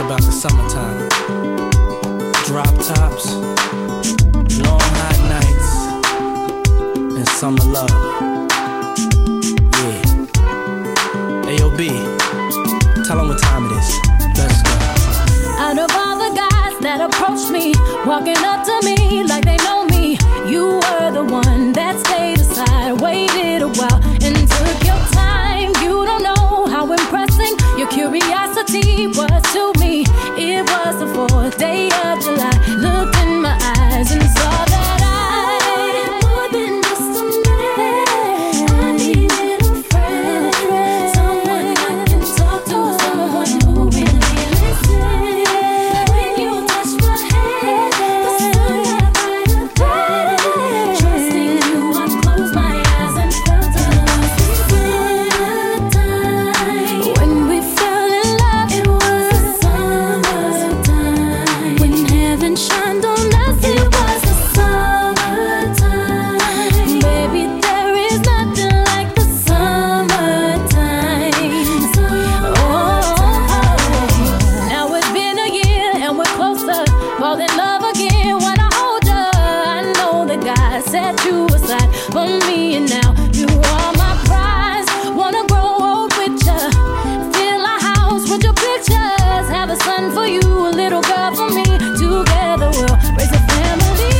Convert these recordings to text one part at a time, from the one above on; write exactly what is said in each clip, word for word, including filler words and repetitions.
about the summertime. Drop tops, long hot nights, and summer love. Yeah. Ayo B, tell them what time it is. Let's go. Out of all the guys that approached me, walking up to me like they know me, you were the one that stayed aside, waited a while, and took your time. You don't know how impressing your curiosity was to me. It was the fourth day of July. Looked in my eyes and saw that I needed more than just a man. I needed a friend, someone I can talk to, someone who really listens. When you touch my hand, the sun got brighter bright. Trusting you, I closed my eyes and felt it was the summertime. When we fell in love, it was the summertime. When heaven shined on us, it was the summertime. Baby, there is nothing like the summertime. Oh, now it's been a year and we're closer, fall in love again when I hold ya. I know that God set you aside for me, and now you are my prize. Wanna grow old with ya, fill a house with your pictures, have a son for you, a little girl for me. Together we'll raise a family.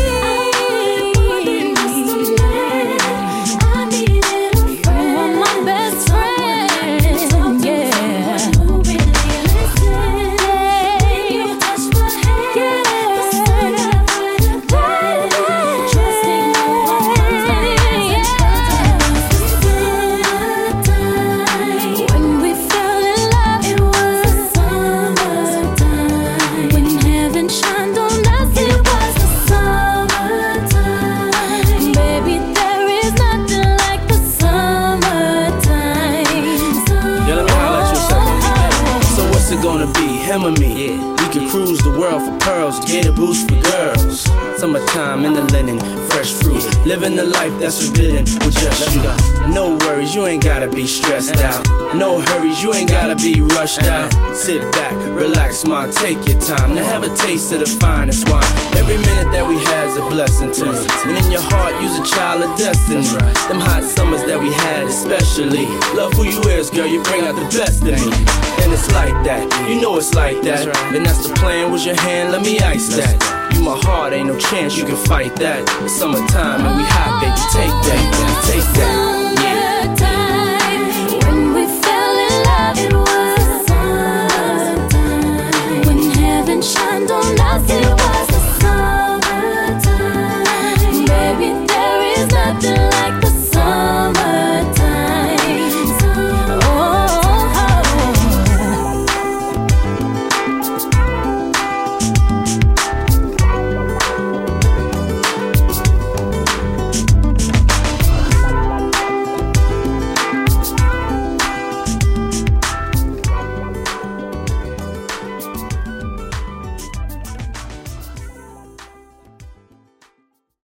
I needed a friend. You are my best friend. Yeah. Who really listens. You touch my hand. The sun got brighter. Trusting you, I closed my eyes and felt it was the summertime. When we fell in love, it was the summertime. When heaven shined on us, it was the summertime. Baby, there is nothing like the summertime. Yeah, let me holler at you a second. So what's it gonna be, him or me? Yeah. We can cruise the world for pearls, get a boost for girls. Summertime in the linen, fresh fruit, living the life that's forbidden with just you. No worries, you ain't gotta be stressed out. No hurries, you ain't gotta be rushed out. Sit back, relax, ma, take your time to have a taste of the finest wine. Every minute that we had's a blessing to me, and in your heart, you's a child of destiny. Them hot summers that we had especially. Love who you is, girl, you bring out the best in me. And it's like that, you know it's like that. And that's the plan, was your hand, let me ice that. You my heart, ain't no chance you can fight that. It's summertime and we hot, baby, take that, take that.